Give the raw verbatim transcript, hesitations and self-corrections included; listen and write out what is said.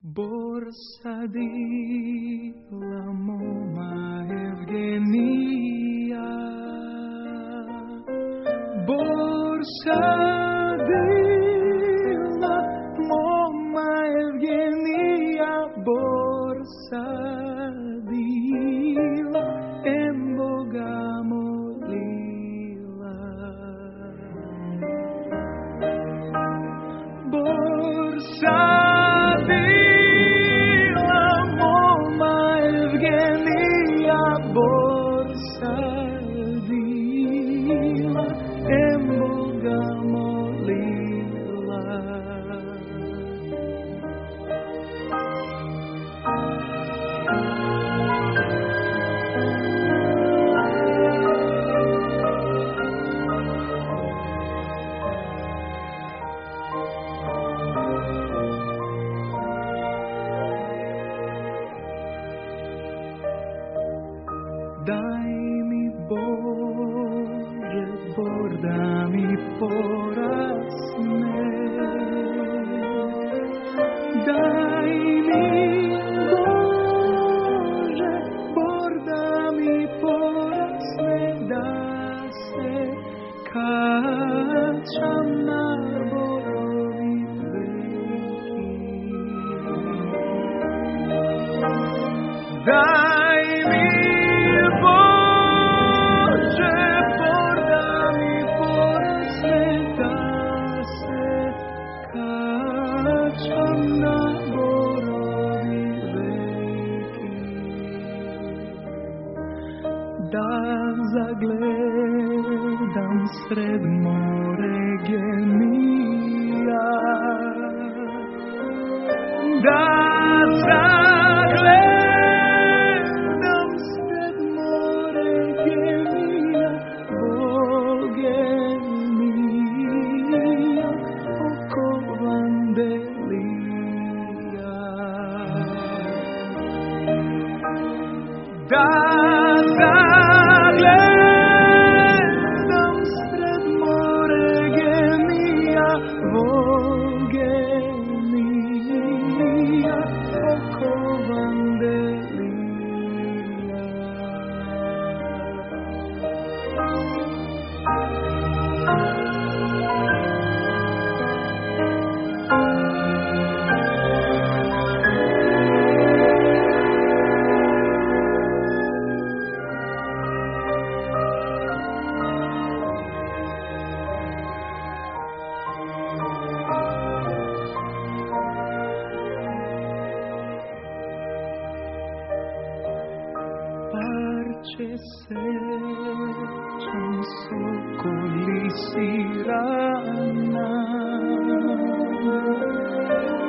Borsadila moma Evgenia, Borsadila moma Evgenia, Borsadila em Boga molila. Borsadila moma Evgenia, Borsadila em Boga molila. Daj mi Bože, Bor da mi porasne. Daj mi Bože, Bor da mi porasne, da se kačam na borovi veliki. Daj mi da zagledam sred more genija, da zagledam sred more genija, Bogenija oko vandelija. Da zagledam sred more genija, Bogenija oko vandelija. Parce srećan sokoli sirana,